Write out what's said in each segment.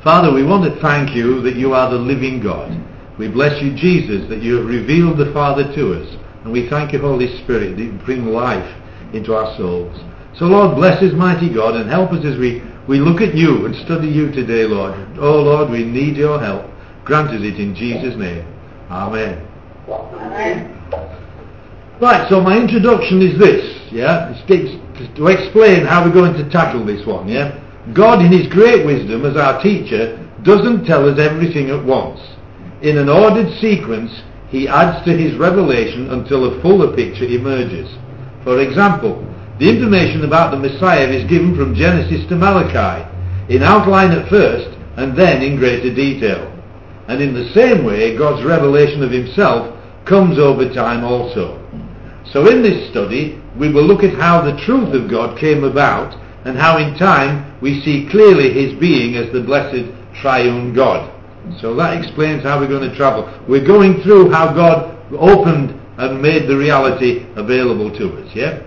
Father, we want to thank you that you are the living God. We bless you, Jesus, that you have revealed the Father to us. And we thank you, Holy Spirit, that you bring life into our souls. So, Lord, bless us, mighty God, and help us as we look at you and study you today, Lord. Oh, Lord, we need your help. Grant us it in Jesus' name. Amen. Amen. Right, so my introduction is this, yeah? It's to explain how we're going to tackle this one, yeah? God, in his great wisdom, as our teacher, doesn't tell us everything at once. In an ordered sequence, he adds to his revelation until a fuller picture emerges. For example, the information about the Messiah is given from Genesis to Malachi, in outline at first, and then in greater detail. And in the same way, God's revelation of himself comes over time also. So in this study, we will look at how the truth of God came about, and how in time we see clearly his being as the blessed triune God. So that explains how we're going to travel. We're going through how God opened and made the reality available to us, yeah?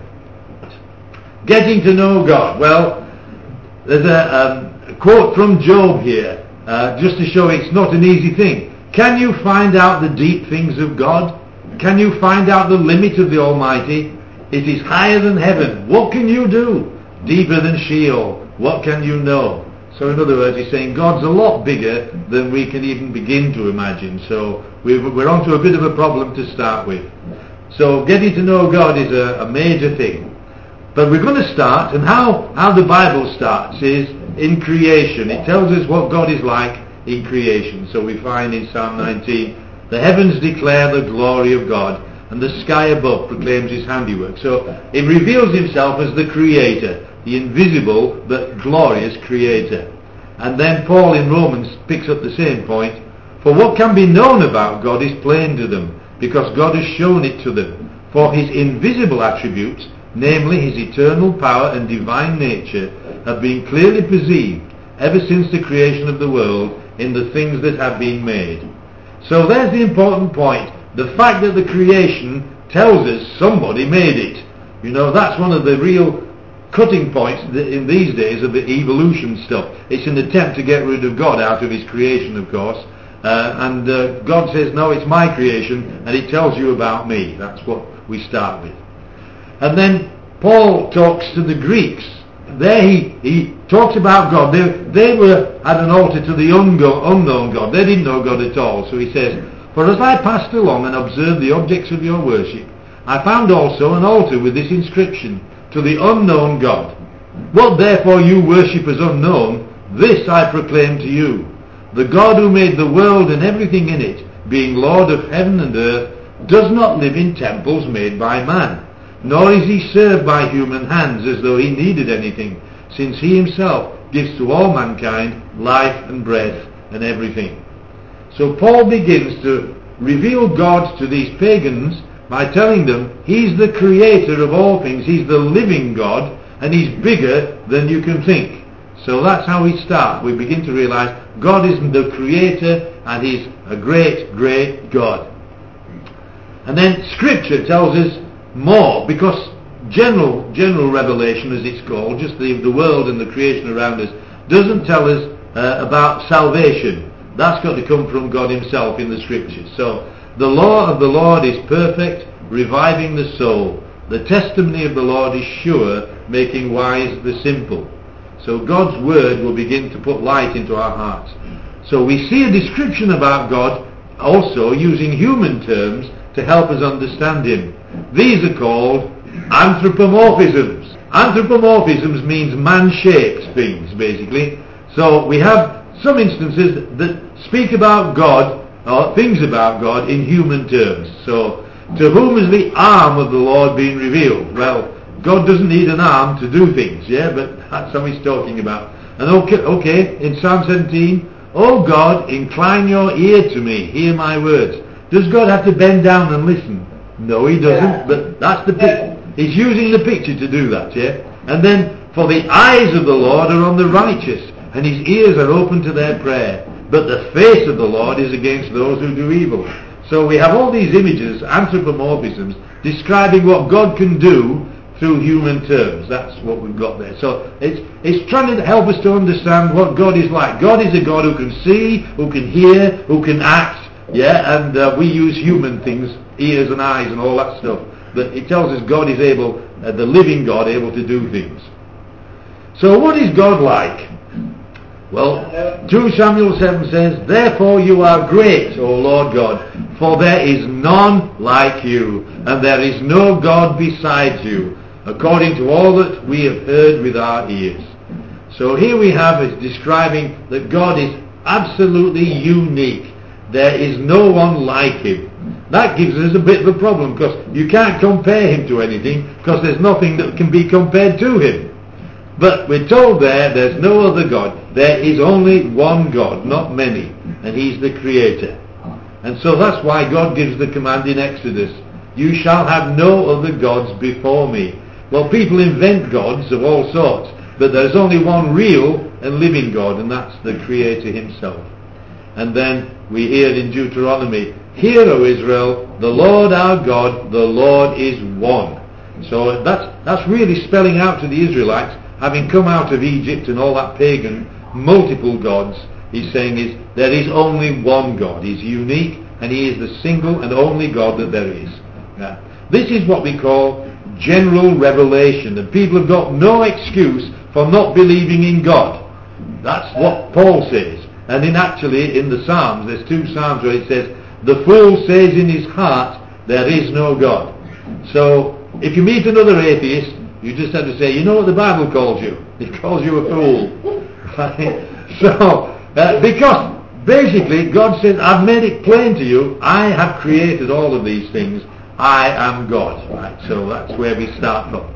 Getting to know God. Well, there's a quote from Job here, just to show it's not an easy thing. Can you find out the deep things of God? Can you find out the limit of the Almighty? It is higher than heaven. What can you do? Deeper than Sheol. What can you know? So in other words, he's saying God's a lot bigger than we can even begin to imagine. So we're onto a bit of a problem to start with. So getting to know God is a major thing. But we're going to start, and how the Bible starts is in creation. It tells us what God is like in creation. So we find in Psalm 19, the heavens declare the glory of God, and the sky above proclaims his handiwork. So it reveals himself as the creator, the invisible but glorious creator. And then Paul in Romans picks up the same point. For what can be known about God is plain to them, because God has shown it to them. For his invisible attributes, namely his eternal power and divine nature, have been clearly perceived ever since the creation of the world in the things that have been made. So there's the important point. The fact that the creation tells us somebody made it. You know, that's one of the real cutting points in these days of the evolution stuff. It's an attempt to get rid of God out of his creation, of course. And God says, no, it's my creation, and it tells you about me. That's what we start with. And then Paul talks to the Greeks. There he talks about God. They were at an altar to the unknown God. They didn't know God at all. So he says, for as I passed along and observed the objects of your worship, I found also an altar with this inscription, to the unknown God. What therefore you worship as unknown, this I proclaim to you. The God who made the world and everything in it, being Lord of heaven and earth, does not live in temples made by man, nor is he served by human hands as though he needed anything, since he himself gives to all mankind life and breath and everything. So Paul begins to reveal God to these pagans by telling them he's the creator of all things, he's the living God, and he's bigger than you can think. So that's how we start. We begin to realize God is the creator and he's a great, great God. And then Scripture tells us more, because general revelation, as it's called, just the world and the creation around us, doesn't tell us about salvation. That's got to come from God himself in the Scriptures. So the law of the Lord is perfect, reviving the soul. The testimony of the Lord is sure, making wise the simple. So God's word will begin to put light into our hearts. So we see a description about God also using human terms to help us understand him. These are called anthropomorphisms. Anthropomorphisms means man-shaped things, basically. So we have some instances that speak about God, or things about God, in human terms. So, to whom is the arm of the Lord being revealed? Well, God doesn't need an arm to do things, yeah, but that's how he's talking about. And okay, in Psalm 17, O God, incline your ear to me, hear my words. Does God have to bend down and listen? No, he doesn't, but that's the picture. He's using the picture to do that, yeah? And then, for the eyes of the Lord are on the righteous, and his ears are open to their prayer. But the face of the Lord is against those who do evil. So we have all these images, anthropomorphisms, describing what God can do through human terms. That's what we've got there. So it's trying to help us to understand what God is like. God is a God who can see, who can hear, who can act, and we use human things, ears and eyes and all that stuff. But it tells us God is able, the living God, able to do things. So what is God like? Well, 2 Samuel 7 says, "Therefore you are great, O Lord God, for there is none like you, and there is no God besides you, according to all that we have heard with our ears." So here we have is describing that God is absolutely unique. There is no one like him. That gives us a bit of a problem, because you can't compare him to anything, because there's nothing that can be compared to him. But we're told there's no other God. There is only one God, not many, and he's the Creator. And so that's why God gives the command in Exodus, "You shall have no other gods before me." Well, people invent gods of all sorts, but there's only one real and living God, and that's the Creator himself. And then we hear in Deuteronomy, "Hear, O Israel, the Lord our God, the Lord is one." So that's really spelling out to the Israelites, having come out of Egypt and all that pagan, multiple gods, he's saying is, there is only one God. He's unique, and he is the single and only God that there is. Yeah. This is what we call general revelation, and people have got no excuse for not believing in God. That's what Paul says. And in the Psalms, there's 2 Psalms where it says, "The fool says in his heart, there is no God." So if you meet another atheist, you just have to say, "You know what the Bible calls you? It calls you a fool." So, because basically God says, "I've made it plain to you, I have created all of these things, I am God." Right? So that's where we start from.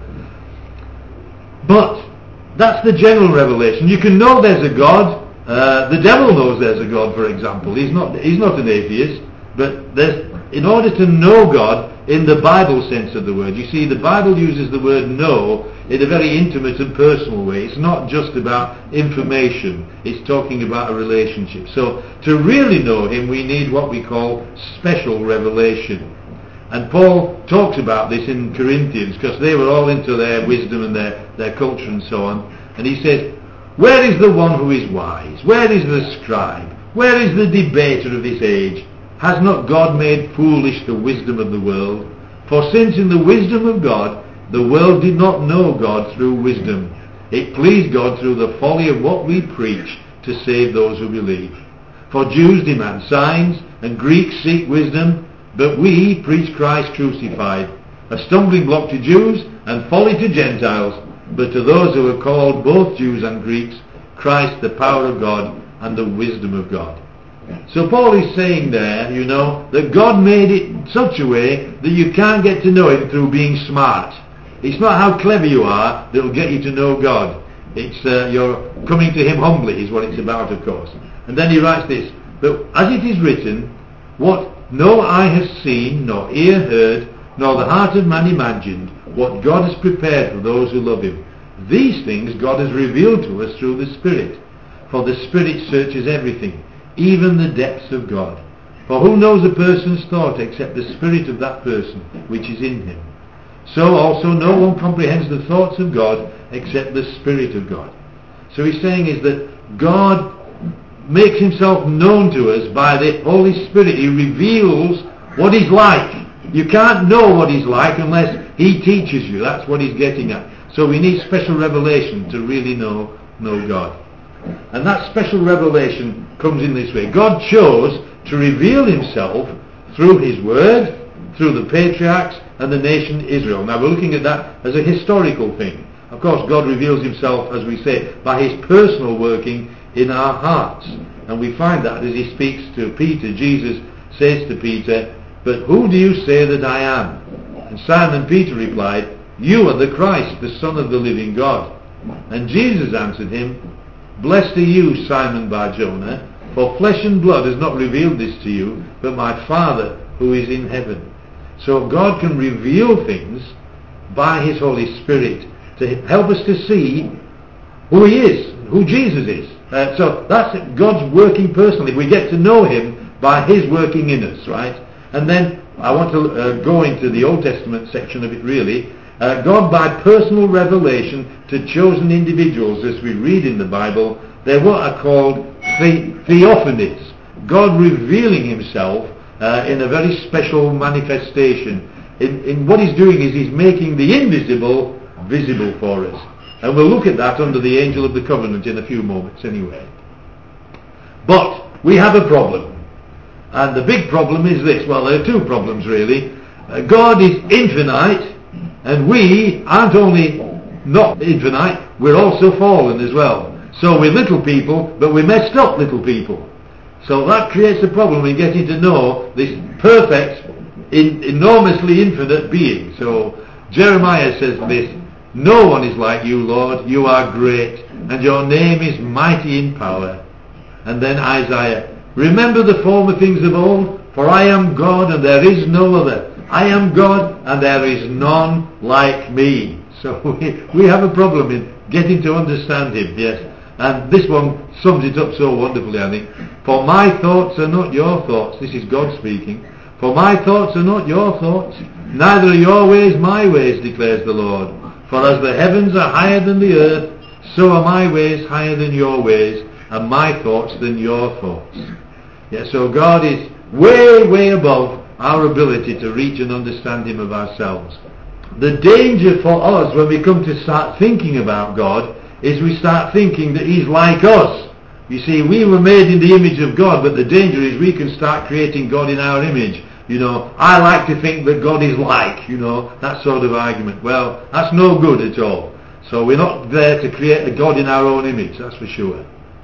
But that's the general revelation. You can know there's a God. The devil knows there's a God, for example. He's not an atheist, but in order to know God in the Bible sense of the word, you see, the Bible uses the word know in a very intimate and personal way. It's not just about information, it's talking about a relationship. So to really know him, we need what we call special revelation. And Paul talks about this in Corinthians, because they were all into their wisdom and their culture and so on. And he says, "Where is the one who is wise? Where is the scribe? Where is the debater of this age? Has not God made foolish the wisdom of the world? For since in the wisdom of God, the world did not know God through wisdom, it pleased God through the folly of what we preach to save those who believe. For Jews demand signs, and Greeks seek wisdom, but we preach Christ crucified, a stumbling block to Jews and folly to Gentiles, but to those who are called, both Jews and Greeks, Christ the power of God and the wisdom of God." So Paul is saying there, that God made it in such a way that you can't get to know him through being smart. It's not how clever you are that will get you to know God. It's you're coming to him humbly is what it's about, of course. And then he writes this, "But as it is written, what no eye has seen, nor ear heard, nor the heart of man imagined, what God has prepared for those who love him. These things God has revealed to us through the Spirit. For the Spirit searches everything, even the depths of God. For who knows a person's thought except the spirit of that person which is in him? So also no one comprehends the thoughts of God except the Spirit of God." So he's saying is that God makes himself known to us by the Holy Spirit. He reveals what he's like. You can't know what he's like unless he teaches you. That's what he's getting at. So we need special revelation to really know God. And that special revelation comes in this way. God chose to reveal himself through his word, through the patriarchs and the nation Israel. Now we're looking at that as a historical thing. Of course, God reveals himself, as we say, by his personal working in our hearts. And we find that as he speaks to Peter. Jesus says to Peter, "But who do you say that I am?" And Simon Peter replied, "You are the Christ, the Son of the living God." And Jesus answered him, "Blessed are you, Simon Bar-Jonah, for flesh and blood has not revealed this to you, but my Father who is in heaven." So God can reveal things by his Holy Spirit to help us to see who he is, who Jesus is. So that's God's working personally. We get to know him by his working in us, right? And then I want to go into the Old Testament section of it really, God by personal revelation to chosen individuals, as we read in the Bible, they're what are called theophanies. God revealing himself in a very special manifestation. In what he's doing is he's making the invisible visible for us. And we'll look at that under the angel of the covenant in a few moments anyway. But we have a problem. And the big problem is this. Well, there are two problems really. God is infinite, and we aren't only not infinite, we're also fallen as well. So we're little people, but we're messed up little people. So that creates a problem in getting to know this perfect, enormously infinite being. So Jeremiah says this, "No one is like you, Lord. You are great, and your name is mighty in power." And then Isaiah, "Remember the former things of old, for I am God and there is no other. I am God and there is none like me." So we have a problem in getting to understand him, yes. And this one sums it up so wonderfully, I think. "For my thoughts are not your thoughts." This is God speaking. "For my thoughts are not your thoughts, neither are your ways my ways, declares the Lord. For as the heavens are higher than the earth, so are my ways higher than your ways, and my thoughts than your thoughts." Yeah, so God is way, way above our ability to reach and understand him of ourselves. The danger for us when we come to start thinking about God is we start thinking that he's like us. You see, we were made in the image of God, but the danger is we can start creating God in our image. You know, I like to think that God is like, that sort of argument. Well, that's no good at all. So we're not there to create a God in our own image, that's for sure.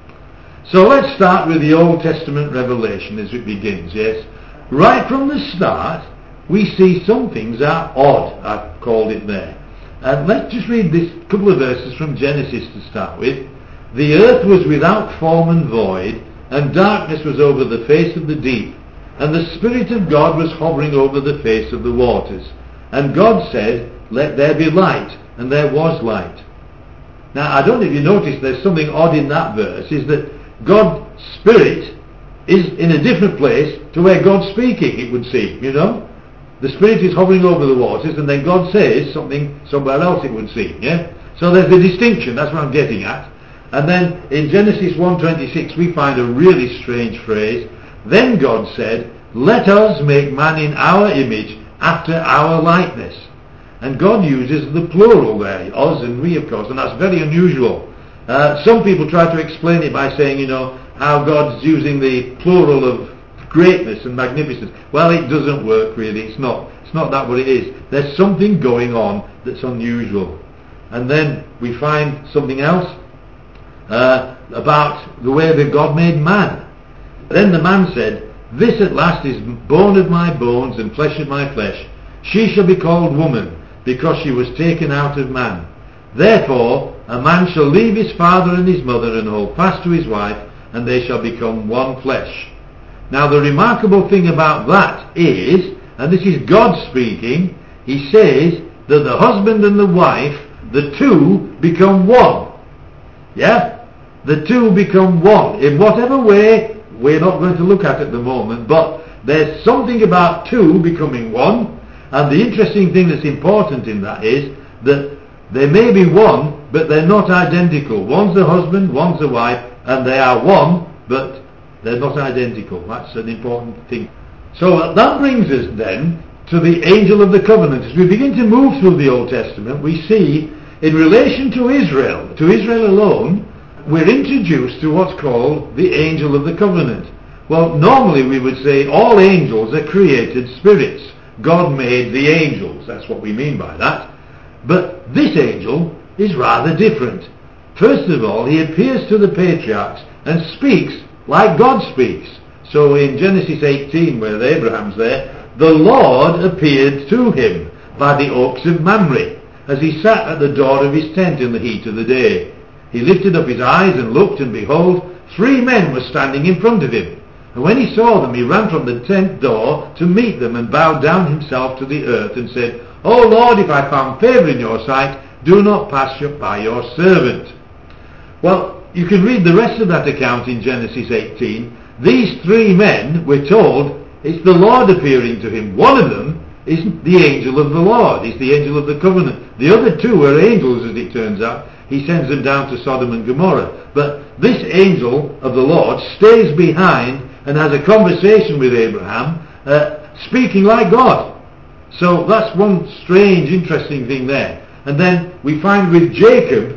So let's start with the Old Testament revelation as it begins, yes? Right from the start, we see some things are odd, I've called it there. And let's just read this couple of verses from Genesis to start with. "The earth was without form and void, and darkness was over the face of the deep, and the Spirit of God was hovering over the face of the waters. And God said, let there be light, and there was light." Now, I don't know if you notice there's something odd in that verse, is that God's Spirit is in a different place to where God's speaking, it would seem, The Spirit is hovering over the waters, and then God says something somewhere else, it would seem, yeah? So there's a distinction, that's what I'm getting at. And then in Genesis 1:26 we find a really strange phrase. "Then God said, let us make man in our image, after our likeness." And God uses the plural there, us and we, of course, and that's very unusual. Some people try to explain it by saying, how God's using the plural of greatness and magnificence. Well, it doesn't work really. It's not that what it is. There's something going on that's unusual. And then we find something else about the way that God made man. "Then the man said, this at last is bone of my bones and flesh of my flesh. She shall be called woman, because she was taken out of man. Therefore a man shall leave his father and his mother and hold fast to his wife, and they shall become one flesh." Now the remarkable thing about that is, and this is God speaking, he says that the husband and the wife, the two become one. Yeah? The two become one. In whatever way, we're not going to look at the moment, but there's something about two becoming one, and the interesting thing that's important in that is that they may be one, but they're not identical. One's the husband, one's the wife, and they are one, but they're not identical. That's an important thing. So that brings us then to the angel of the covenant. As we begin to move through the Old Testament, we see in relation to Israel alone, we're introduced to what's called the angel of the covenant. Well, normally we would say all angels are created spirits. God made the angels. That's what we mean by that. But this angel is rather different. First of all, he appears to the patriarchs and speaks like God speaks. So in Genesis 18, where Abraham's there, the Lord appeared to him by the oaks of Mamre, as he sat at the door of his tent in the heat of the day. He lifted up his eyes and looked, and behold, 3 men were standing in front of him. And when he saw them, he ran from the tent door to meet them, and bowed down himself to the earth, and said, O Lord, if I found favour in your sight, do not pass by your servant. Well, you can read the rest of that account in Genesis 18. These 3 men, we're told, it's the Lord appearing to him. One of them isn't the angel of the Lord. He's the angel of the covenant. The other two are angels, as it turns out. He sends them down to Sodom and Gomorrah. But this angel of the Lord stays behind and has a conversation with Abraham, speaking like God. So that's one strange, interesting thing there. And then we find with Jacob,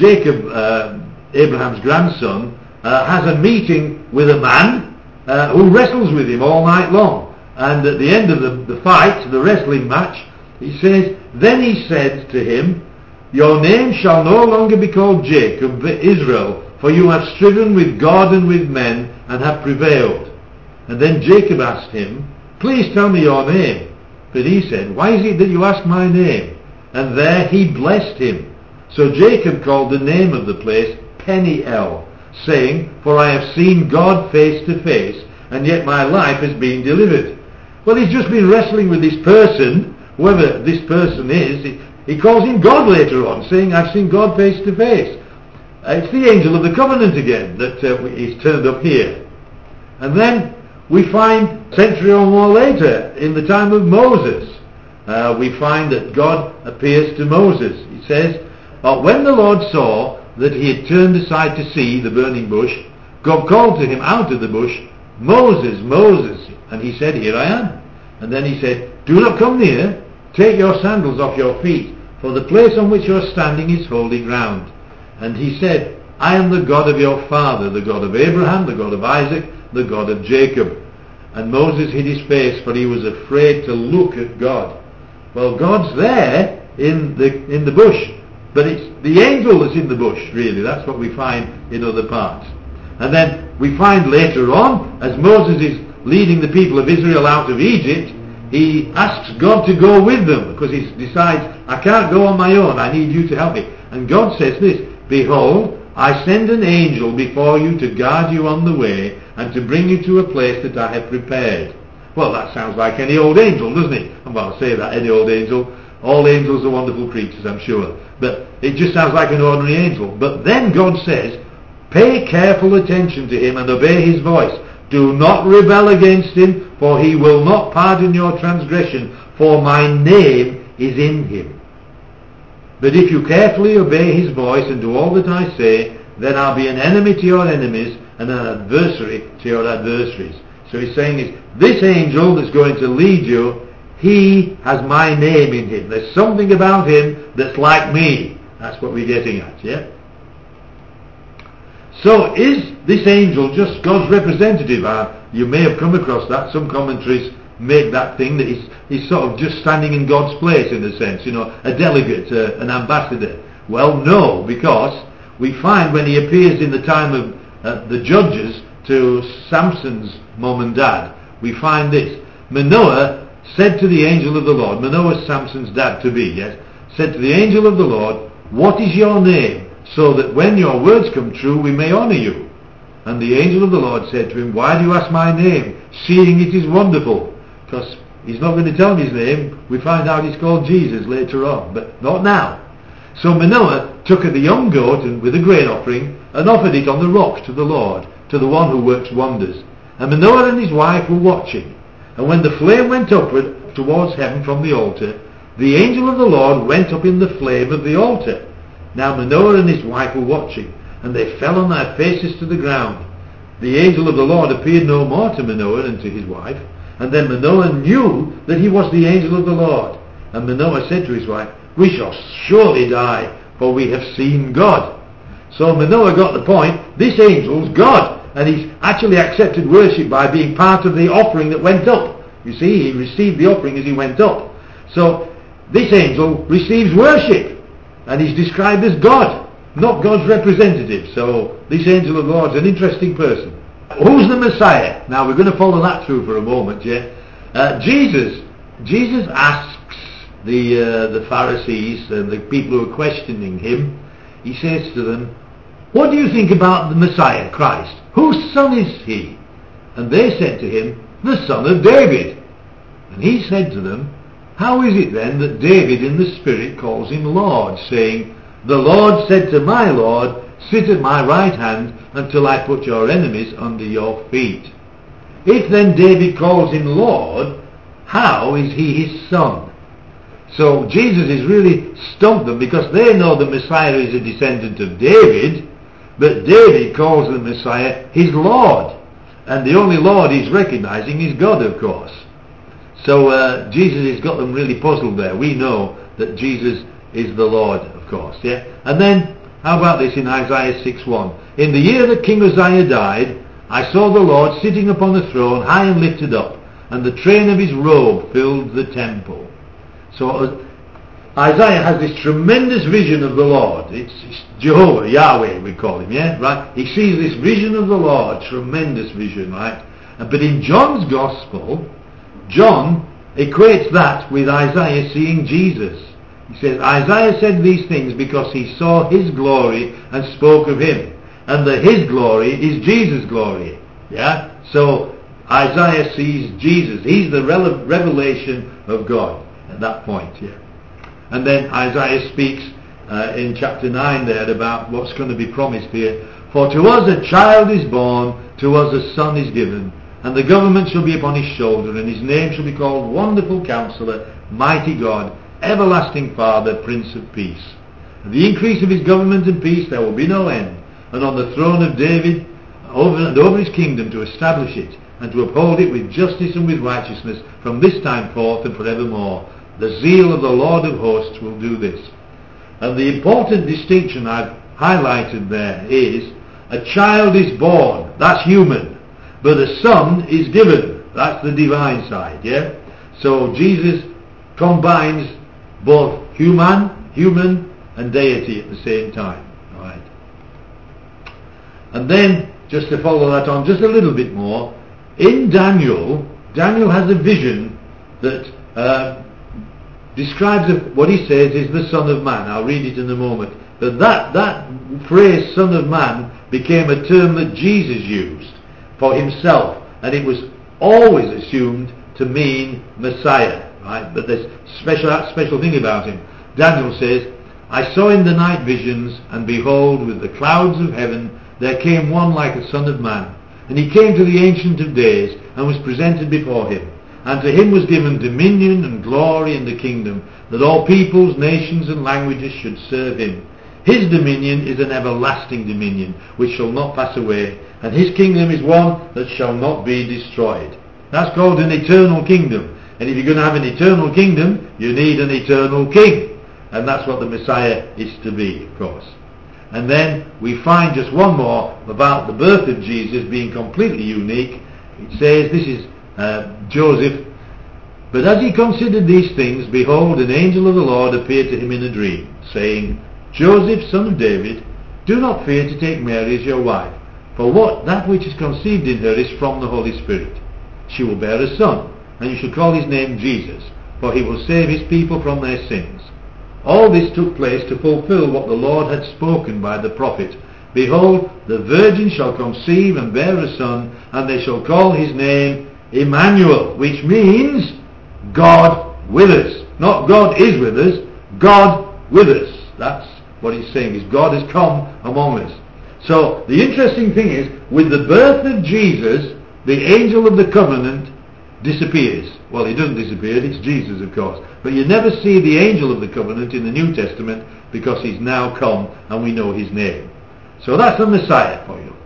Abraham's grandson, has a meeting with a man who wrestles with him all night long. And at the end of the fight, the wrestling match, he says, "Then he said to him, Your name shall no longer be called Jacob, but Israel, for you have striven with God and with men, and have prevailed." And then Jacob asked him, "Please tell me your name." But he said, "Why is it that you ask my name?" And there he blessed him. So Jacob called the name of the place Peniel, saying, "For I have seen God face to face, and yet my life has been delivered." Well, he's just been wrestling with this person, whoever this person is. He calls him God later on, saying, "I've seen God face to face." It's the angel of the covenant again that he's turned up here. And then we find, a century or more later, in the time of Moses, we find that God appears to Moses. He says, "But when the Lord saw that he had turned aside to see the burning bush, God called to him out of the bush, 'Moses, Moses.' And he said, 'Here I am.' And then he said, 'Do not come near. Take your sandals off your feet, for the place on which you are standing is holy ground.' And he said, 'I am the God of your father, the God of Abraham, the God of Isaac, the God of Jacob.' And Moses hid his face, for he was afraid to look at God." Well, God's there in the bush, but it's the angel that's in the bush, really. That's what we find in other parts. And then we find later on, as Moses is leading the people of Israel out of Egypt, he asks God to go with them, because he decides, "I can't go on my own, I need you to help me." And God says this, "Behold, I send an angel before you to guard you on the way, and to bring you to a place that I have prepared." Well, that sounds like any old angel, doesn't it? Well, I'll say that, any old angel. All angels are wonderful creatures, I'm sure. But it just sounds like an ordinary angel. But then God says, "Pay careful attention to him and obey his voice. Do not rebel against him, for he will not pardon your transgression, for my name is in him. But if you carefully obey his voice and do all that I say, then I'll be an enemy to your enemies and an adversary to your adversaries." So he's saying, this angel that's going to lead you, he has my name in him. There's something about him that's like me. That's what we're getting at, yeah? So is this angel just God's representative? You may have come across that. Some commentaries make that thing that he's sort of just standing in God's place, in a sense, a delegate, an ambassador. Well, no, because we find when he appears in the time of the judges to Samson's mom and dad, we find this. Manoah said to the angel of the Lord, Manoah's Samson's dad to be, yes, said to the angel of the Lord, "What is your name, so that when your words come true we may honor you?" And the angel of the Lord said to him, "Why do you ask my name, seeing it is wonderful?" Because he's not going to tell me his name. We find out he's called Jesus later on, but not now. So Manoah took the young goat and with a grain offering and offered it on the rock to the Lord, to the one who works wonders. And Manoah and his wife were watching. And when the flame went upward towards heaven from the altar, the angel of the Lord went up in the flame of the altar. Now Manoah and his wife were watching, and they fell on their faces to the ground. The angel of the Lord appeared no more to Manoah and to his wife, and then Manoah knew that he was the angel of the Lord. And Manoah said to his wife, "We shall surely die, for we have seen God." So Manoah got the point, this angel's God, and he's actually accepted worship by being part of the offering that went up. You see, he received the offering as he went up. So this angel receives worship, and he's described as God, not God's representative. So this angel of the Lord is an interesting person. Who's the Messiah? Now we're going to follow that through for a moment, yeah? Jesus asks the Pharisees and the people who are questioning him, he says to them, "What do you think about the Messiah, Christ? Whose son is he?" And they said to him, "The son of David." And he said to them, "How is it then that David in the Spirit calls him Lord, saying, 'The Lord said to my Lord, sit at my right hand until I put your enemies under your feet'? If then David calls him Lord, how is he his son? So Jesus is really stumped them, because they know the Messiah is a descendant of David, but David calls the Messiah his Lord. And the only Lord he's recognizing is God, of course. So Jesus has got them really puzzled there. We know that Jesus is the Lord, of course. Yeah. And then, how about this in Isaiah 6:1? In the year that King Uzziah died, I saw the Lord sitting upon a throne, high and lifted up, and the train of his robe filled the temple. So Isaiah has this tremendous vision of the Lord. It's Jehovah, Yahweh we call him, yeah? Right? He sees this vision of the Lord, tremendous vision, right? But in John's Gospel, John equates that with Isaiah seeing Jesus. He says, Isaiah said these things because he saw his glory and spoke of him. And the his glory is Jesus' glory. Yeah? So Isaiah sees Jesus. He's the revelation of God at that point. Yeah. And then Isaiah speaks in chapter 9 there about what's going to be promised here. For to us a child is born, to us a son is given, and the government shall be upon his shoulder, and his name shall be called Wonderful Counselor, Mighty God, Everlasting Father, Prince of Peace. And the increase of his government and peace there will be no end, and on the throne of David over his kingdom, to establish it and to uphold it with justice and with righteousness from this time forth and forevermore. The zeal of the Lord of hosts will do this. And the important distinction I've highlighted there is a child is born, that's human, but a son is given, that's the divine side. Yeah. So Jesus combines both human and deity at the same time. All right. And then, just to follow that on just a little bit more, in Daniel has a vision that describes what he says is the Son of Man. I'll read it in a moment. But that phrase, Son of Man, became a term that Jesus used for himself, and it was always assumed to mean Messiah. Right? But there's special thing about him. Daniel says, I saw in the night visions, and behold, with the clouds of heaven there came one like a son of man. And he came to the Ancient of Days, and was presented before him. And to him was given dominion and glory and the kingdom, that all peoples, nations and languages should serve him. His dominion is an everlasting dominion, which shall not pass away, and his kingdom is one that shall not be destroyed. That's called an eternal kingdom. And if you're going to have an eternal kingdom, you need an eternal king. And that's what the Messiah is to be, of course. And then we find just one more about the birth of Jesus being completely unique. It says, this is Joseph, but as he considered these things, behold, an angel of the Lord appeared to him in a dream, saying, Joseph, son of David, do not fear to take Mary as your wife, for that which is conceived in her is from the Holy Spirit. She will bear a son, and you shall call his name Jesus, for he will save his people from their sins. All this took place to fulfill what the Lord had spoken by the prophet. Behold, the virgin shall conceive and bear a son, and they shall call his name Emmanuel, which means God with us. Not God is with us, God with us. That's what he's saying, is God has come among us. So the interesting thing is, with the birth of Jesus, the angel of the covenant disappears. Well, he doesn't disappear, it's Jesus, of course. But you never see the angel of the covenant in the New Testament, because he's now come and we know his name. So that's the Messiah for you.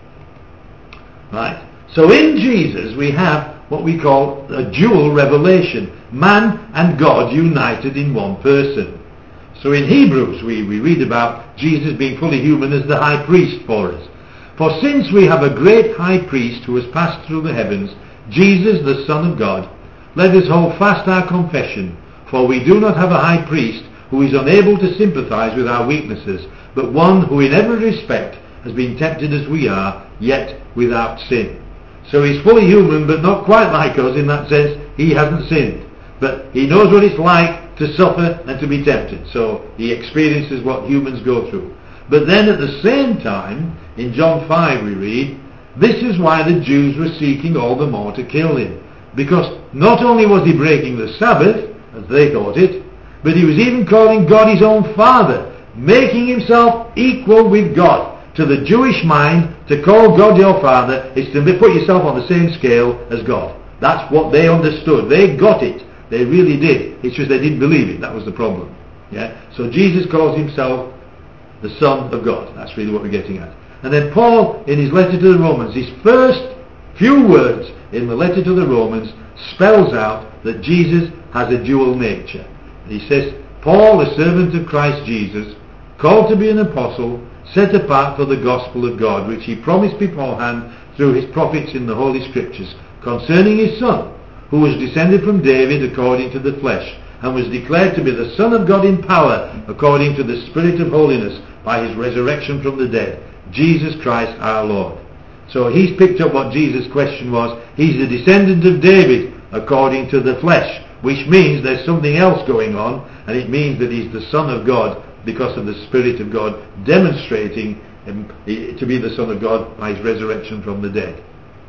Right? So in Jesus we have what we call a dual revelation. Man and God united in one person. So in Hebrews we read about Jesus being fully human as the high priest for us. For since we have a great high priest who has passed through the heavens, Jesus the Son of God, let us hold fast our confession, for we do not have a high priest who is unable to sympathize with our weaknesses, but one who in every respect has been tempted as we are, yet without sin. So he's fully human, but not quite like us in that sense. He hasn't sinned, but he knows what it's like to suffer and to be tempted. So he experiences what humans go through. But then at the same time, in John 5 we read, this is why the Jews were seeking all the more to kill him, because not only was he breaking the Sabbath, as they thought it, but he was even calling God his own Father, making himself equal with God. To the Jewish mind, to call God your Father is to put yourself on the same scale as God. That's what they understood. They got it. They really did. It's just they didn't believe it. That was the problem. Yeah. So Jesus calls himself the Son of God. That's really what we're getting at. And then Paul, in his letter to the Romans, his first few words in the letter to the Romans spells out that Jesus has a dual nature. He says, Paul, a servant of Christ Jesus, called to be an apostle, set apart for the gospel of God, which he promised beforehand through his prophets in the Holy Scriptures, concerning his Son, who was descended from David according to the flesh, and was declared to be the Son of God in power, according to the Spirit of holiness, by his resurrection from the dead, Jesus Christ our Lord. So he's picked up what Jesus' question was. He's a descendant of David according to the flesh, which means there's something else going on, and it means that he's the Son of God because of the Spirit of God demonstrating him to be the Son of God by his resurrection from the dead.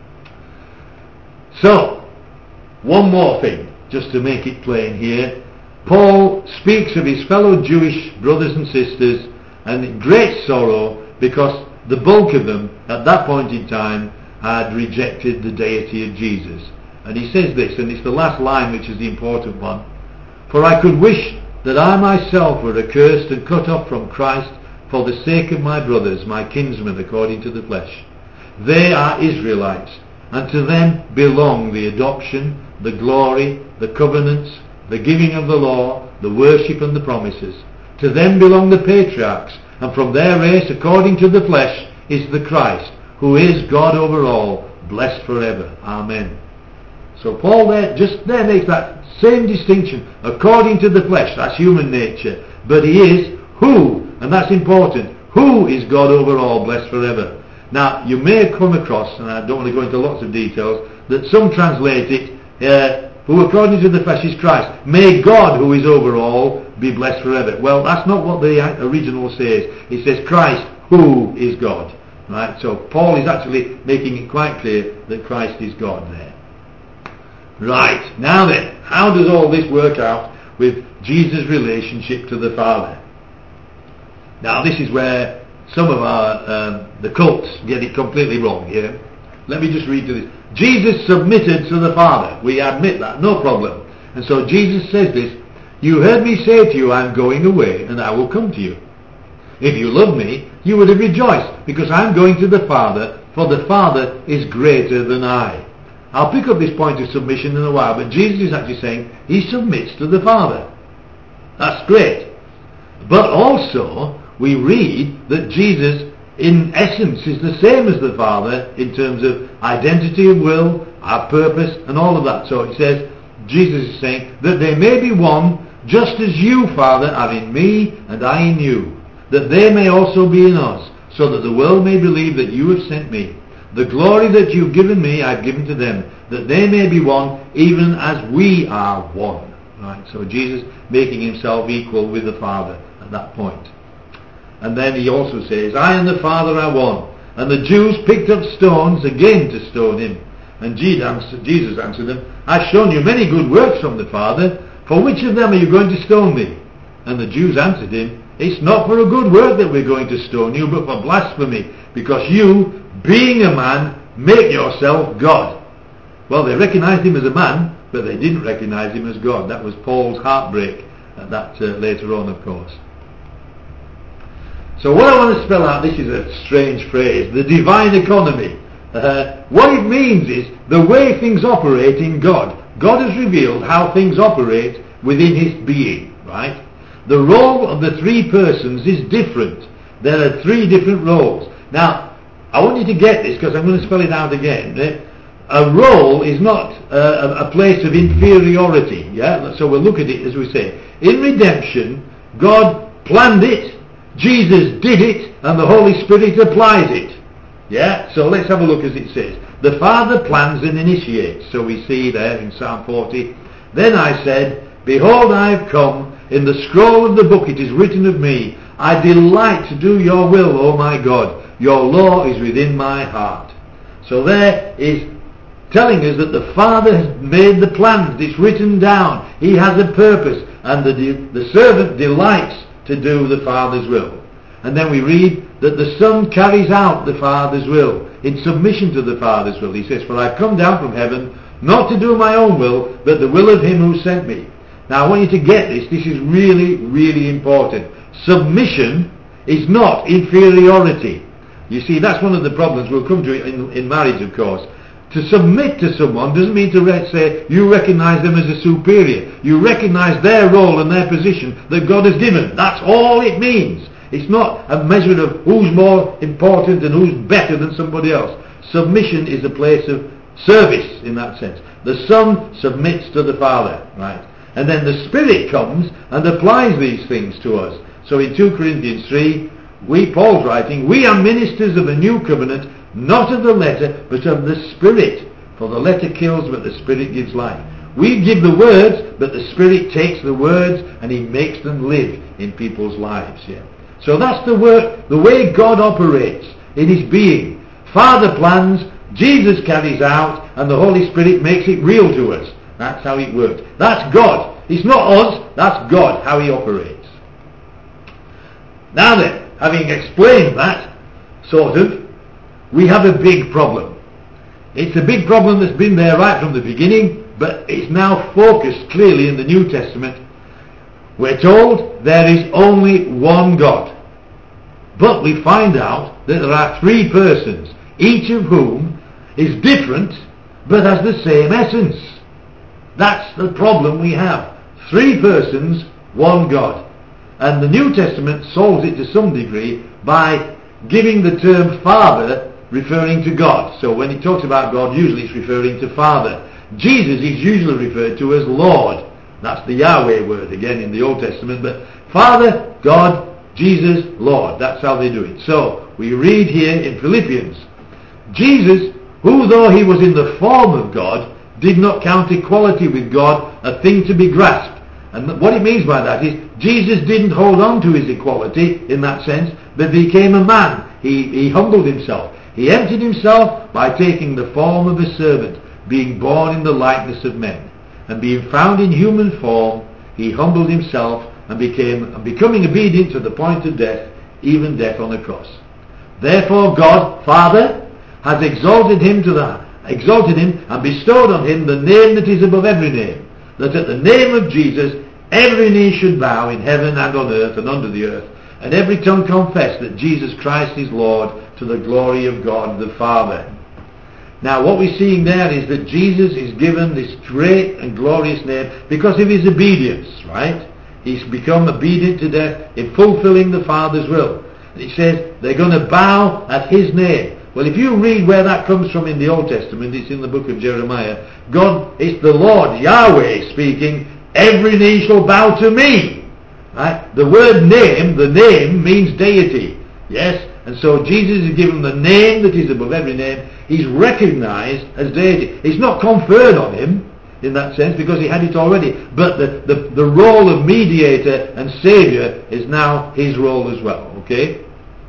So, one more thing, just to make it plain here. Paul speaks of his fellow Jewish brothers and sisters and in great sorrow because the bulk of them at that point in time had rejected the deity of Jesus. And he says this, and it's the last line which is the important one. For I could wish that I myself were accursed and cut off from Christ for the sake of my brothers, my kinsmen according to the flesh. They are Israelites, and to them belong the adoption, the glory, the covenants, the giving of the law, the worship and the promises. To them belong the patriarchs, and from their race according to the flesh is the Christ, who is God over all, blessed forever. Amen. So Paul just there makes that same distinction, according to the flesh, that's human nature, but he is who, and that's important, who is God over all, blessed forever. Now, you may come across, and I don't want to go into lots of details, that some translate it, who according to the flesh is Christ. May God, who is over all, be blessed forever. Well, that's not what the original says. It says Christ, who is God. Right? So Paul is actually making it quite clear that Christ is God there. Right, now then, how does all this work out with Jesus' relationship to the Father? Now this is where some of the cults get it completely wrong here. Let me just read to this. Jesus submitted to the Father. We admit that, no problem. And so Jesus says this, you heard me say to you, I'm going away and I will come to you. If you love me, you would have rejoiced, because I'm going to the Father, for the Father is greater than I. I'll pick up this point of submission in a while, but Jesus is actually saying he submits to the Father. That's great. But also, we read that Jesus, in essence, is the same as the Father in terms of identity of will, our purpose, and all of that. So it says, Jesus is saying, that they may be one, just as you, Father, are in me, and I in you, that they may also be in us, so that the world may believe that you have sent me. The glory that you've given me, I've given to them, that they may be one, even as we are one. Right? So Jesus making himself equal with the Father at that point. And then he also says, I and the Father are one. And the Jews picked up stones again to stone him. And Jesus answered them, I've shown you many good works from the Father. For which of them are you going to stone me? And the Jews answered him, it's not for a good work that we're going to stone you, but for blasphemy, because you, being a man, make yourself God. Well, they recognized him as a man, but they didn't recognize him as God. That was Paul's heartbreak at that later on, of course. So what I want to spell out, this is a strange phrase, the divine economy. What it means is the way things operate in God. God has revealed how things operate within his being, right? The role of the three persons is different. There are three different roles. Now, I want you to get this because I'm going to spell it out again. A role is not a place of inferiority. Yeah. So we'll look at it as we say. In redemption, God planned it, Jesus did it, and the Holy Spirit applies it. Yeah. So let's have a look as it says. The Father plans and initiates. So we see there in Psalm 40. Then I said, behold, I have come. In the scroll of the book it is written of me, I delight to do your will, O my God. Your law is within my heart. So there is telling us that the Father has made the plans. It's written down. He has a purpose. And the servant delights to do the Father's will. And then we read that the Son carries out the Father's will in submission to the Father's will. He says, for I come down from heaven not to do my own will, but the will of him who sent me. Now I want you to get this. This is really, really important. Submission is not inferiority. You see, that's one of the problems. We'll come to it in marriage, of course. To submit to someone doesn't mean to say you recognize them as a superior. You recognize their role and their position that God has given. That's all it means. It's not a measure of who's more important and who's better than somebody else. Submission is a place of service in that sense. The Son submits to the Father, right? And then the Spirit comes and applies these things to us. So in 2 Corinthians 3, Paul's writing, we are ministers of a new covenant, not of the letter, but of the Spirit. For the letter kills, but the Spirit gives life. We give the words, but the Spirit takes the words and he makes them live in people's lives. Yeah. So that's the way God operates in his being. Father plans, Jesus carries out, and the Holy Spirit makes it real to us. That's how it works. That's God. It's not us, that's God, how he operates. Now then, having explained that, sort of, we have a big problem. It's a big problem that's been there right from the beginning, but it's now focused clearly in the New Testament. We're told there is only one God. But we find out that there are three persons, each of whom is different, but has the same essence. That's the problem we have. Three persons, one God. And the New Testament solves it to some degree by giving the term Father referring to God. So when it talks about God, usually it's referring to Father. Jesus is usually referred to as Lord. That's the Yahweh word again in the Old Testament. But Father, God, Jesus, Lord. That's how they do it. So we read here in Philippians, Jesus, who though he was in the form of God, did not count equality with God a thing to be grasped. And what it means by that is Jesus didn't hold on to his equality in that sense, but became a man. He humbled himself. He emptied himself by taking the form of a servant, being born in the likeness of men. And being found in human form, he humbled himself and becoming obedient to the point of death, even death on a cross. Therefore God, Father, has exalted him and bestowed on him the name that is above every name, that at the name of Jesus every knee should bow in heaven and on earth and under the earth, and every tongue confess that Jesus Christ is Lord, to the glory of God the Father. Now what we're seeing there is that Jesus is given this great and glorious name because of his obedience, right? He's become obedient to death in fulfilling the Father's will. And he says they're going to bow at his name. Well, if you read where that comes from in the Old Testament, it's in the book of Jeremiah. God, it's the Lord, Yahweh speaking, every knee shall bow to me. Right? The word name, the name means deity. Yes? And so Jesus is given the name that is above every name. He's recognized as deity. It's not conferred on him in that sense because he had it already. But the role of mediator and saviour is now his role as well. Okay?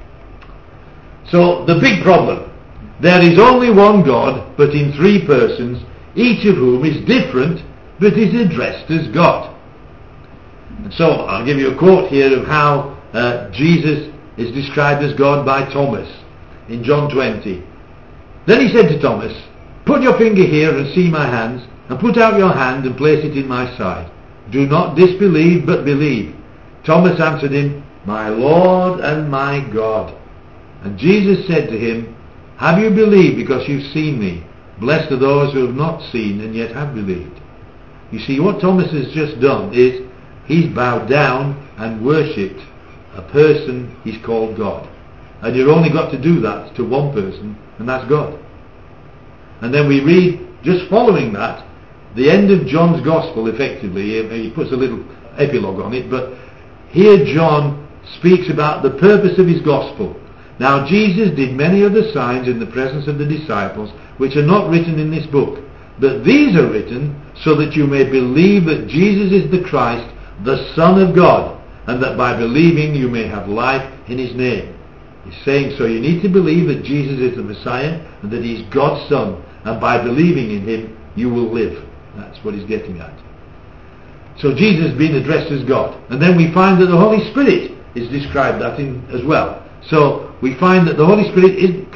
So the big problem. There is only one God, but in three persons, each of whom is different, but is addressed as God. And so I'll give you a quote here of how Jesus is described as God by Thomas in John 20. Then he said to Thomas, put your finger here and see my hands, and put out your hand and place it in my side. Do not disbelieve, but believe. Thomas answered him, my Lord and my God. And Jesus said to him, have you believed because you've seen me? Blessed are those who have not seen and yet have believed. You see, what Thomas has just done is he's bowed down and worshipped a person he's called God. And you've only got to do that to one person, and that's God. And then we read, just following that, the end of John's Gospel, effectively. He puts a little epilogue on it, but here John speaks about the purpose of his Gospel. Now Jesus did many other signs in the presence of the disciples, which are not written in this book. But these are written so that you may believe that Jesus is the Christ, the Son of God, and that by believing you may have life in his name. He's saying, so you need to believe that Jesus is the Messiah and that he's God's Son, and by believing in him you will live. That's what he's getting at. So Jesus has been addressed as God. And then we find that the Holy Spirit is described that in as well. So we find that the Holy Spirit is, because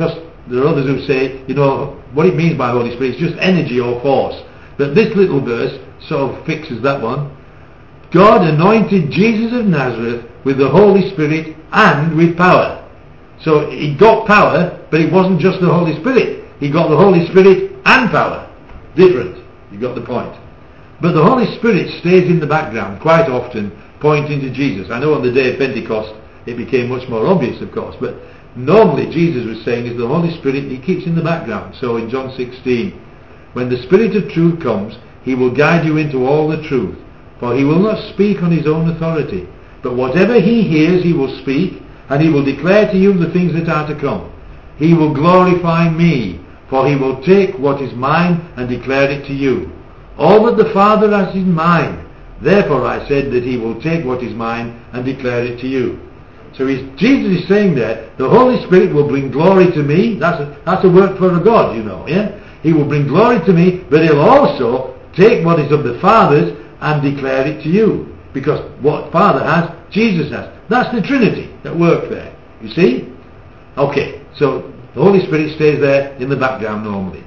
there are others who say, what it means by Holy Spirit is just energy or force. But this little verse sort of fixes that one. God anointed Jesus of Nazareth with the Holy Spirit and with power. So he got power, but it wasn't just the Holy Spirit. He got the Holy Spirit and power. Different. You got the point. But the Holy Spirit stays in the background quite often, pointing to Jesus. I know on the day of Pentecost it became much more obvious, of course, but normally Jesus was saying is the Holy Spirit, he keeps in the background. So in John 16, when the Spirit of truth comes, he will guide you into all the truth. For he will not speak on his own authority, but whatever he hears he will speak, and he will declare to you the things that are to come. He will glorify me, for he will take what is mine and declare it to you. All that the Father has is mine. Therefore I said that he will take what is mine and declare it to you. So Jesus is saying there, the Holy Spirit will bring glory to me. That's a work for a God, yeah? He will bring glory to me, but he'll also take what is of the Father's and declare it to you. Because what Father has, Jesus has. That's the Trinity at work there. You see? Okay, so the Holy Spirit stays there in the background normally.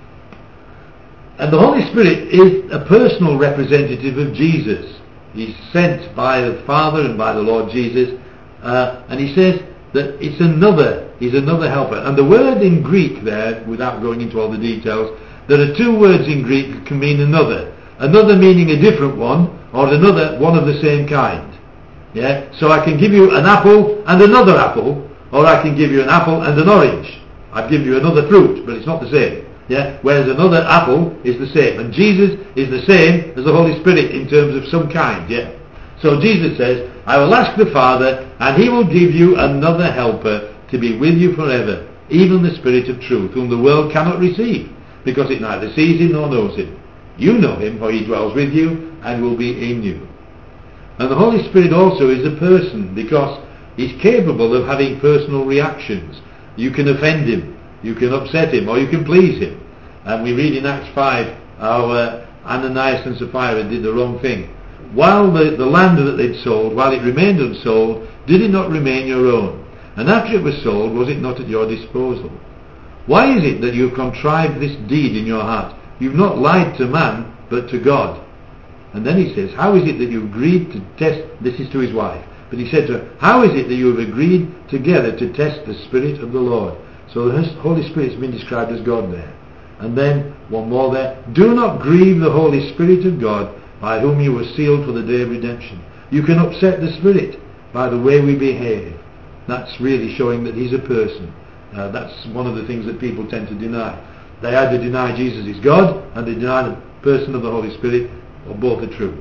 And the Holy Spirit is a personal representative of Jesus. He's sent by the Father and by the Lord Jesus. And he says that he's another helper. And the word in Greek there, without going into all the details, there are two words in Greek that can mean another. Another meaning a different one, or another one of the same kind. Yeah? So I can give you an apple and another apple, or I can give you an apple and an orange. I've given you another fruit, but it's not the same. Yeah? Whereas another apple is the same. And Jesus is the same as the Holy Spirit in terms of some kind. Yeah? So Jesus says, I will ask the Father, and he will give you another helper to be with you forever, even the Spirit of truth, whom the world cannot receive, because it neither sees him nor knows him. You know him, for he dwells with you and will be in you. And the Holy Spirit also is a person, because he's capable of having personal reactions. You can offend him, you can upset him, or you can please him. And we read in Acts 5 how Ananias and Sapphira did the wrong thing. While the land that they'd sold, while it remained unsold, did it not remain your own? And after it was sold, was it not at your disposal? Why is it that you have contrived this deed in your heart? You've not lied to man, but to God. And then he says, how is it that you agreed to test, this is to his wife, but he said to her, how is it that you have agreed together to test the Spirit of the Lord? So the Holy Spirit has been described as God there. And then, one more there, do not grieve the Holy Spirit of God, by whom you were sealed for the day of redemption. You can upset the Spirit by the way we behave. That's really showing that he's a person. That's one of the things that people tend to deny. They either deny Jesus is God, and they deny the person of the Holy Spirit, or both are true.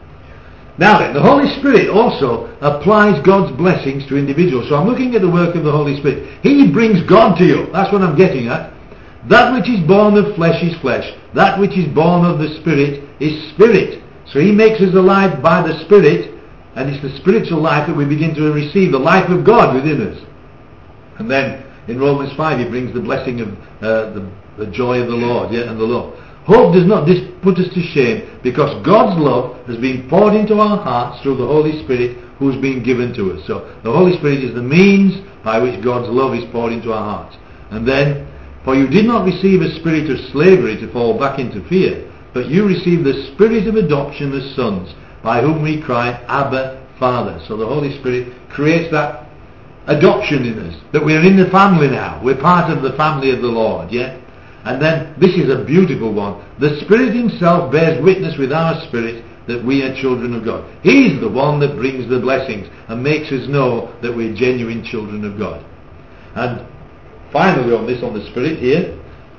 Now then, the Holy Spirit also applies God's blessings to individuals. So I'm looking at the work of the Holy Spirit. He brings God to you. That's what I'm getting at. That which is born of flesh is flesh. That which is born of the Spirit is spirit. So he makes us alive by the Spirit, and it's the spiritual life that we begin to receive, the life of God within us. And then in Romans 5 he brings the blessing of the joy of the Lord, and the love. Hope does not put us to shame, because God's love has been poured into our hearts through the Holy Spirit who's been given to us. So the Holy Spirit is the means by which God's love is poured into our hearts. And then, for you did not receive a spirit of slavery to fall back into fear, but you received the spirit of adoption as sons, by whom we cry, Abba, Father. So the Holy Spirit creates that adoption in us, that we're in the family now. We're part of the family of the Lord, yeah? And then, this is a beautiful one. The Spirit himself bears witness with our spirit that we are children of God. He's the one that brings the blessings and makes us know that we're genuine children of God. And finally on the Spirit here,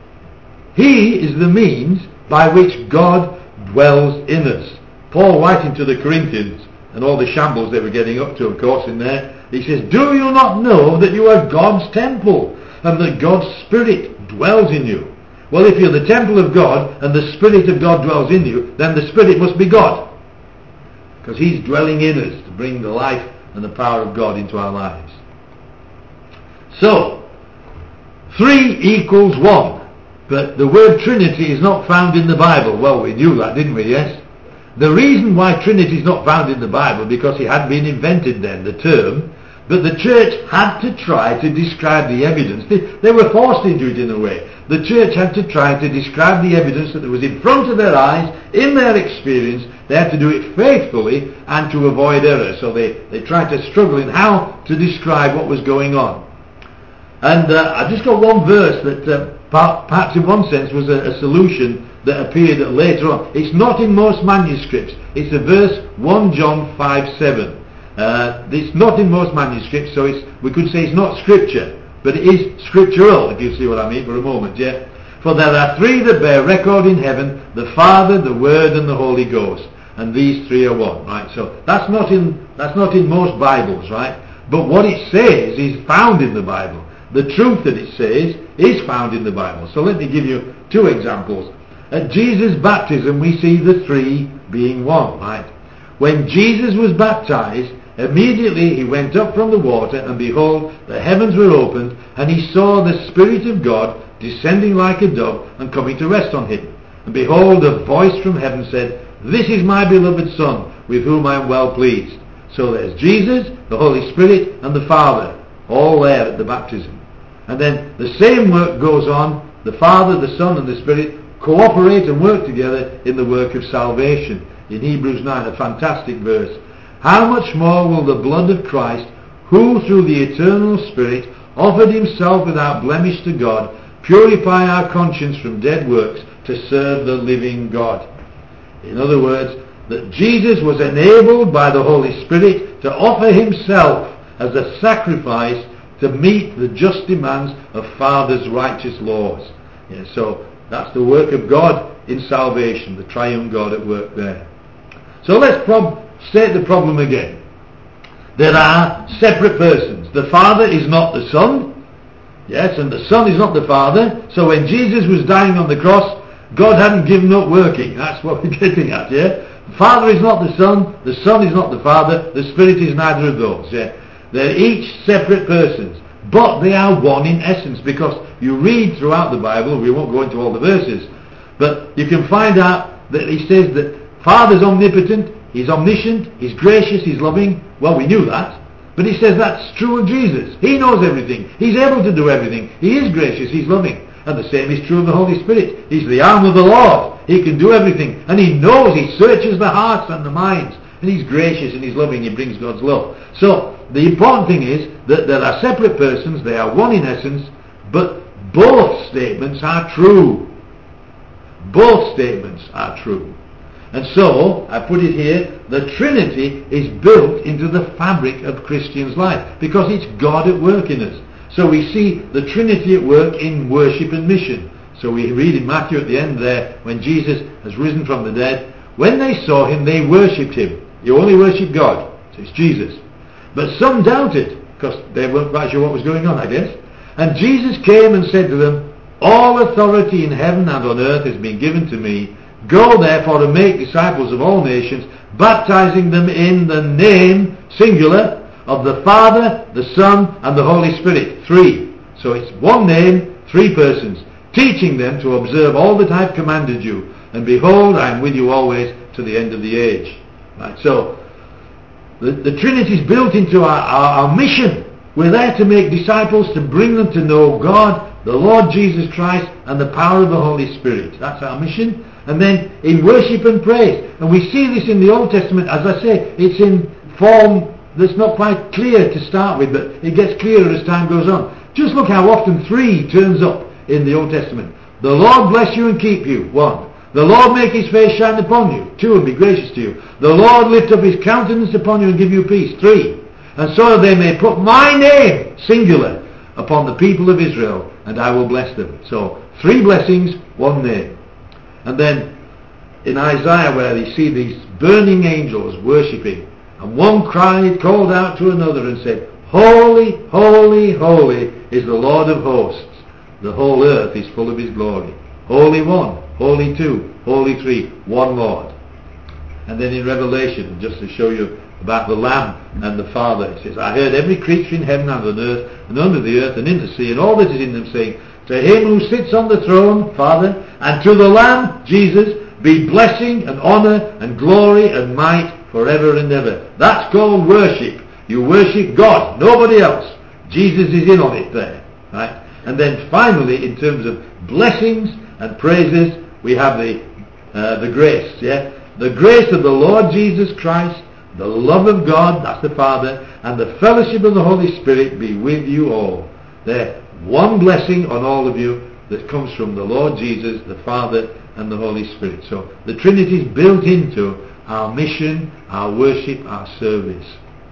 he is the means by which God dwells in us. Paul writing to the Corinthians, and all the shambles they were getting up to, of course, in there, he says, do you not know that you are God's temple, and that God's Spirit dwells in you? Well, if you're the temple of God, and the Spirit of God dwells in you, then the Spirit must be God, because he's dwelling in us to bring the life and the power of God into our lives. So, 3 equals 1. But the word Trinity is not found in the Bible. Well, we knew that, didn't we? Yes? The reason why Trinity is not found in the Bible, because it hadn't been invented then, the term. But the church had to try to describe the evidence. They were forced into it in a way. The church had to try to describe the evidence that was in front of their eyes, in their experience. They had to do it faithfully and to avoid error. So they tried to struggle in how to describe what was going on. And I've just got one verse that perhaps in one sense was a solution that appeared later on. It's not in most manuscripts. It's a verse 1 John 5:7. It's not in most manuscripts, so we could say it's not scripture, but it is scriptural, if you see what I mean for a moment, yeah? For there are three that bear record in heaven, the Father, the Word, and the Holy Ghost, and these three are one, right? So that's not in most Bibles, right? But what it says is found in the Bible. The truth that it says is found in the Bible. So let me give you two examples. At Jesus' baptism, we see the three being one, right? When Jesus was baptized, immediately he went up from the water, and behold, the heavens were opened, and he saw the Spirit of God descending like a dove and coming to rest on him. And behold, a voice from heaven said, "This is my beloved Son, with whom I am well pleased." So there's Jesus, the Holy Spirit, and the Father, all there at the baptism. And then the same work goes on. The Father, the Son, and the Spirit cooperate and work together in the work of salvation. In Hebrews 9, a fantastic verse. How much more will the blood of Christ, who through the eternal Spirit offered himself without blemish to God, purify our conscience from dead works to serve the living God? In other words, that Jesus was enabled by the Holy Spirit to offer himself as a sacrifice to meet the just demands of Father's righteous laws. Yeah, so that's the work of God in salvation, the triune God at work there. So let's state the problem again. There are separate persons. The Father is not the Son. Yes, and the Son is not the Father. So when Jesus was dying on the cross, God hadn't given up working. That's what we're getting at, yeah? The Father is not the Son is not the Father, the Spirit is neither of those, yeah? They're each separate persons, but they are one in essence, because you read throughout the Bible, we won't go into all the verses, but you can find out that he says that Father's omnipotent, he's omniscient, he's gracious, he's loving. Well, we knew that, but he says that's true of Jesus. He knows everything, he's able to do everything, he is gracious, he's loving. And the same is true of the Holy Spirit. He's the arm of the Lord, he can do everything, and he knows, he searches the hearts and the minds, and he's gracious and he's loving, he brings God's love. So the important thing is that there are separate persons, they are one in essence, but both statements are true. Both statements are true. And so, I put it here, the Trinity is built into the fabric of Christian's life, because it's God at work in us. So we see the Trinity at work in worship and mission. So we read in Matthew at the end there, when Jesus has risen from the dead, when they saw him, they worshipped him. You only worship God, so it's Jesus. But some doubted, because they weren't quite sure what was going on, I guess. And Jesus came and said to them, "All authority in heaven and on earth has been given to me. Go therefore and make disciples of all nations, baptizing them in the name, singular, of the Father, the Son, and the Holy Spirit." Three. So it's one name, three persons. Teaching them to observe all that I have commanded you. And behold, I am with you always to the end of the age. Right, so the Trinity is built into our mission. We're there to make disciples, to bring them to know God, the Lord Jesus Christ, and the power of the Holy Spirit. That's our mission. And then in worship and praise. And we see this in the Old Testament. As I say, it's in form that's not quite clear to start with, but it gets clearer as time goes on. Just look how often three turns up in the Old Testament. The Lord bless you and keep you. One. The Lord make his face shine upon you. Two, and be gracious to you. The Lord lift up his countenance upon you and give you peace. Three. And so they may put my name, singular, upon the people of Israel, and I will bless them. So, three blessings, one name. And then in Isaiah, where you see these burning angels worshipping, and one called out to another and said, "Holy, holy, holy is the Lord of hosts. The whole earth is full of his glory." Holy one, holy two, holy three, one Lord. And then in Revelation, just to show you about the Lamb and the Father, it says, "I heard every creature in heaven and on earth and under the earth and in the sea and all that is in them saying, to him who sits on the throne, Father, and to the Lamb, Jesus, be blessing and honour and glory and might forever and ever." That's called worship. You worship God, nobody else. Jesus is in on it there. Right? And then finally, in terms of blessings and praises, we have the grace. Yeah? The grace of the Lord Jesus Christ, the love of God, that's the Father, and the fellowship of the Holy Spirit be with you all. There, one blessing on all of you that comes from the Lord Jesus, the Father, and the Holy Spirit. So the Trinity is built into our mission, our worship, our service.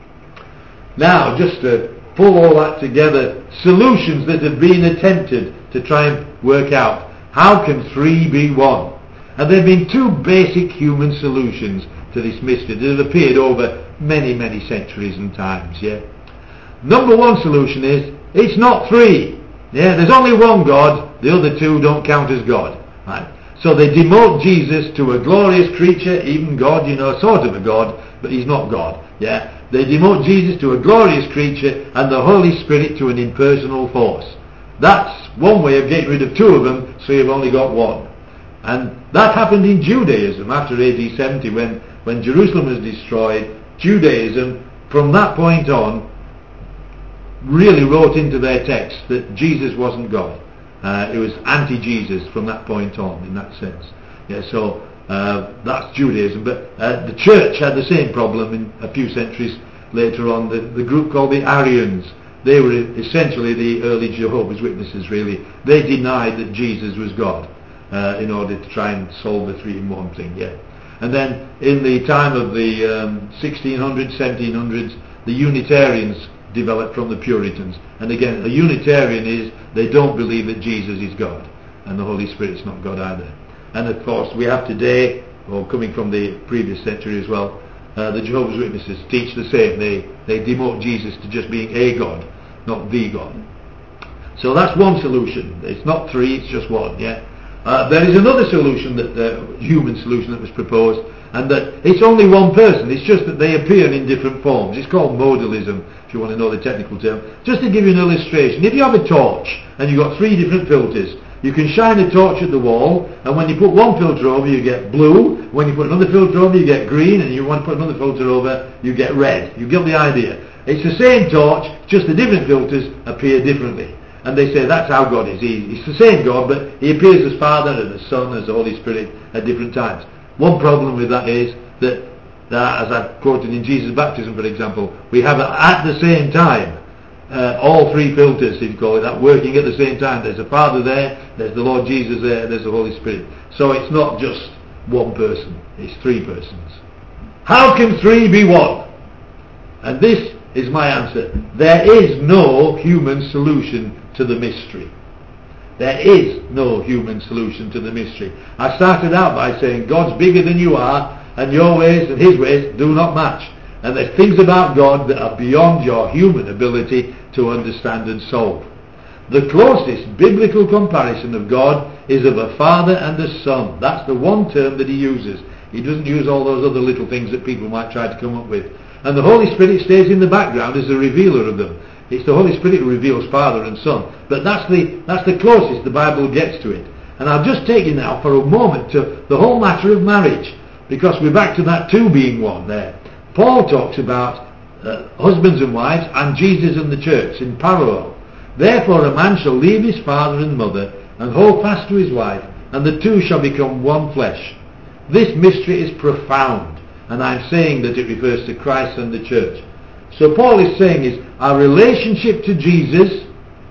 Now, just to pull all that together, solutions that have been attempted to try and work out how can three be one. And there have been two basic human solutions to this mystery that have appeared over many, many centuries and times. Yeah. Number one solution is, it's not three. Yeah, there's only one God, the other two don't count as God. Right? So they demote Jesus to a glorious creature, even God, sort of a God, but he's not God. Yeah. They demote Jesus to a glorious creature and the Holy Spirit to an impersonal force. That's one way of getting rid of two of them, so you've only got one. And that happened in Judaism after AD 70 when Jerusalem was destroyed. Judaism, from that point on, really wrote into their text that Jesus wasn't God. It was anti-Jesus from that point on, in that sense. Yeah, so that's Judaism. But the church had the same problem in a few centuries later on. The group called the Arians, they were essentially the early Jehovah's Witnesses, really. They denied that Jesus was God in order to try and solve the three-in-one thing. Yeah. And then in the time of the 1600s, 1700s, the Unitarians developed from the Puritans. And again, a Unitarian is, they don't believe that Jesus is God and the Holy Spirit is not God either. And of course we have today, or coming from the previous century as well, the Jehovah's Witnesses teach the same. They demote Jesus to just being a God, not the God. So that's one solution. It's not three, it's just one. Yeah. There is another solution, human solution that was proposed, and that it's only one person. It's just that they appear in different forms. It's called modalism, if you want to know the technical term. Just to give you an illustration, if you have a torch and you've got three different filters, you can shine a torch at the wall, and when you put one filter over you get blue, when you put another filter over you get green, and you want to put another filter over you get red. You get the idea. It's the same torch, just the different filters appear differently. And they say that's how God is. He's the same God, but he appears as Father and as Son, as the Holy Spirit at different times. One problem with that is that, as I've quoted in Jesus' baptism, for example, we have at the same time all three filters, if you call it that, working at the same time. There's a Father there, there's the Lord Jesus there, there's the Holy Spirit. So it's not just one person, it's three persons. How can three be one? And this is my answer. There is no human solution to the mystery. There is no human solution to the mystery. I started out by saying God's bigger than you are, and your ways and his ways do not match. And there's things about God that are beyond your human ability to understand and solve. The closest biblical comparison of God is of a Father and a Son. That's the one term that he uses. He doesn't use all those other little things that people might try to come up with. And the Holy Spirit stays in the background as the revealer of them. It's the Holy Spirit who reveals Father and Son. But that's the closest the Bible gets to it. And I'll just take you now for a moment to the whole matter of marriage, because we're back to that two being one there. Paul talks about husbands and wives and Jesus and the church in parallel. Therefore a man shall leave his father and mother and hold fast to his wife, and the two shall become one flesh. This mystery is profound, and I'm saying that it refers to Christ and the church. So Paul is saying is our relationship to Jesus,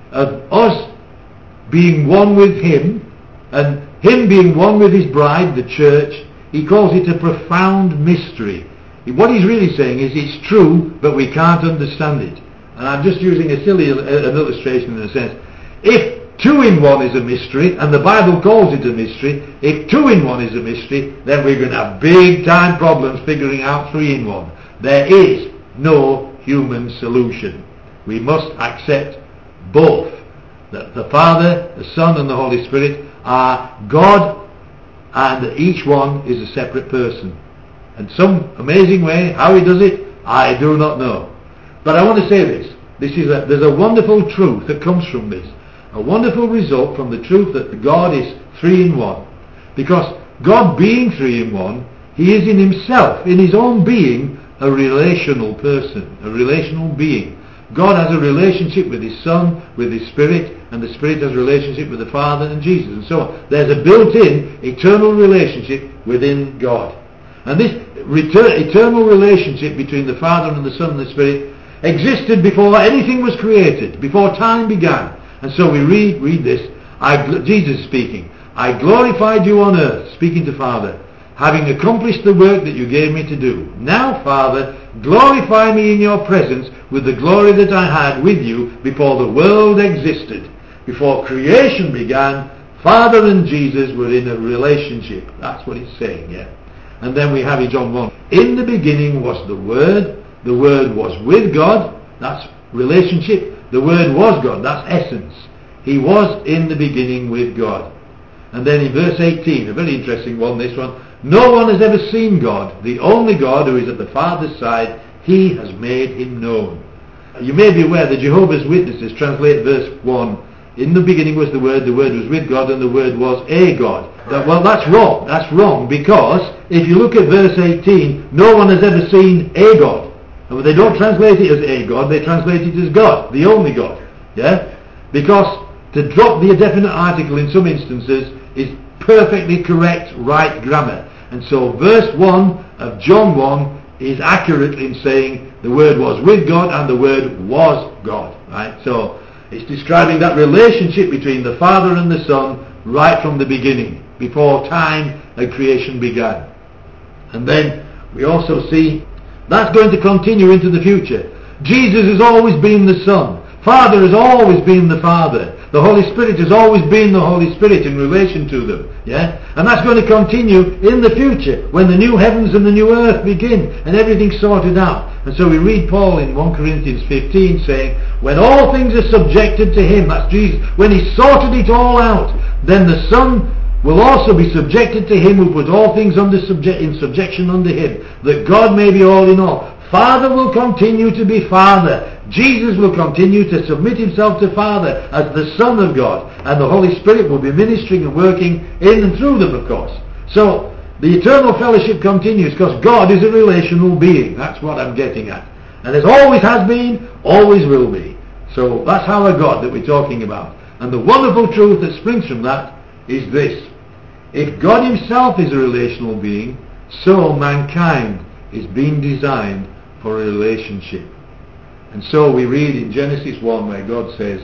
of us being one with him, and him being one with his bride, the church, he calls it a profound mystery. What he's really saying is it's true, but we can't understand it. And I'm just using an illustration in a sense. If 2 in 1 is a mystery, and the Bible calls it a mystery, if 2 in 1 is a mystery, then we're going to have big time problems figuring out 3 in 1. There is no human solution. We must accept both. That the Father, the Son and the Holy Spirit are God, and each one is a separate person. In some amazing way, how he does it, I do not know. But I want to say this. There's a wonderful truth that comes from this. A wonderful result from the truth that God is 3 in 1. Because God being 3 in 1, he is in himself, in his own being, a relational person, a relational being. God has a relationship with His Son, with His Spirit, and the Spirit has a relationship with the Father and Jesus, and so on. There's a built-in eternal relationship within God. And this eternal relationship between the Father and the Son and the Spirit existed before anything was created, before time began. And so we read this, Jesus speaking, I glorified you on earth, speaking to Father, having accomplished the work that you gave me to do. Now, Father, glorify me in your presence with the glory that I had with you before the world existed. Before creation began, Father and Jesus were in a relationship. That's what it's saying, yeah. And then we have in John 1, in the beginning was the Word was with God, that's relationship, the Word was God, that's essence. He was in the beginning with God. And then in verse 18, a very interesting one, this one, no one has ever seen God, the only God who is at the Father's side, He has made Him known. You may be aware that Jehovah's Witnesses translate verse 1, in the beginning was the Word was with God, and the Word was a God. Well, that's wrong. That's wrong, because if you look at verse 18, no one has ever seen a God. And they don't translate it as a God, they translate it as God, the only God. Yeah? Because to drop the definite article in some instances is perfectly correct, right grammar. And so verse 1 of John 1 is accurate in saying the Word was with God and the Word was God. Right? So it's describing that relationship between the Father and the Son right from the beginning, before time and creation began. And then we also see that's going to continue into the future. Jesus has always been the Son. Father has always been the Father. The Holy Spirit has always been the Holy Spirit in relation to them. Yeah? And that's going to continue in the future when the new heavens and the new earth begin and everything's sorted out. And so we read Paul in 1 Corinthians 15 saying, when all things are subjected to Him, that's Jesus, when He's sorted it all out, then the Son will also be subjected to Him who put all things in subjection under Him, that God may be all in all. Father will continue to be Father. Jesus will continue to submit Himself to Father as the Son of God. And the Holy Spirit will be ministering and working in and through them, of course. So, the eternal fellowship continues because God is a relational being. That's what I'm getting at. And as always has been, always will be. So, that's our God that we're talking about. And the wonderful truth that springs from that is this. If God Himself is a relational being, so mankind is being designed for a relationship. And so we read in Genesis 1 where God says,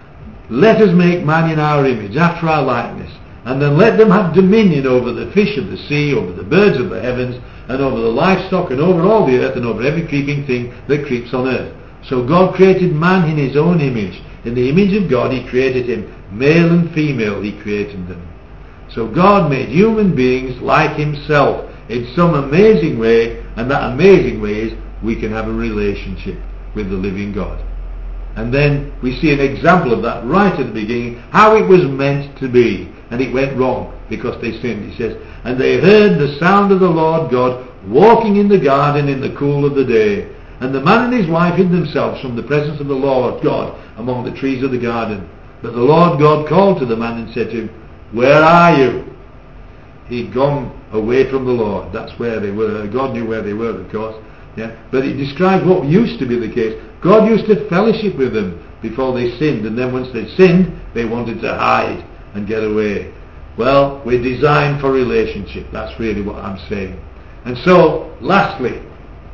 let us make man in our image, after our likeness, and then let them have dominion over the fish of the sea, over the birds of the heavens, and over the livestock, and over all the earth, and over every creeping thing that creeps on earth. So God created man in His own image. In the image of God He created him. Male and female He created them. So God made human beings like Himself in some amazing way, and that amazing way is we can have a relationship with the living God. And then we see an example of that right at the beginning, how it was meant to be, and it went wrong because they sinned. He says, and they heard the sound of the Lord God walking in the garden in the cool of the day, and the man and his wife hid themselves from the presence of the Lord God among the trees of the garden. But the Lord God called to the man and said to him, where are you? He'd gone away from the Lord. That's where they were. God knew where they were, of course. Yeah? But it describes what used to be the case. God used to fellowship with them before they sinned, and then once they sinned, they wanted to hide and get away. Well, we're designed for relationship. That's really what I'm saying. And so, lastly,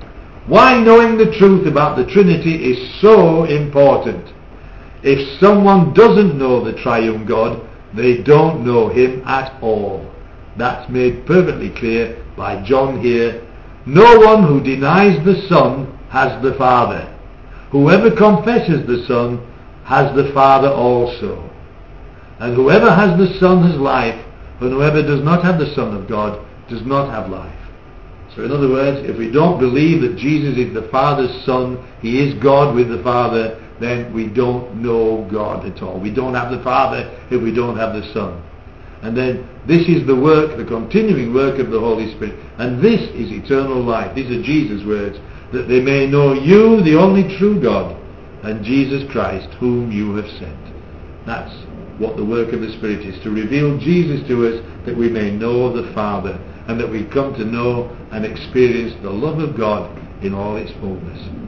why knowing the truth about the Trinity is so important. If someone doesn't know the triune God, they don't know Him at all. That's made perfectly clear by John here. No one who denies the Son has the Father. Whoever confesses the Son has the Father also. And whoever has the Son has life, and whoever does not have the Son of God does not have life. So in other words, if we don't believe that Jesus is the Father's Son, He is God with the Father, then we don't know God at all. We don't have the Father if we don't have the Son. And then this is the work, the continuing work of the Holy Spirit. And this is eternal life. These are Jesus' words. That they may know you, the only true God, and Jesus Christ, whom you have sent. That's what the work of the Spirit is. To reveal Jesus to us that we may know the Father. And that we come to know and experience the love of God in all its fullness.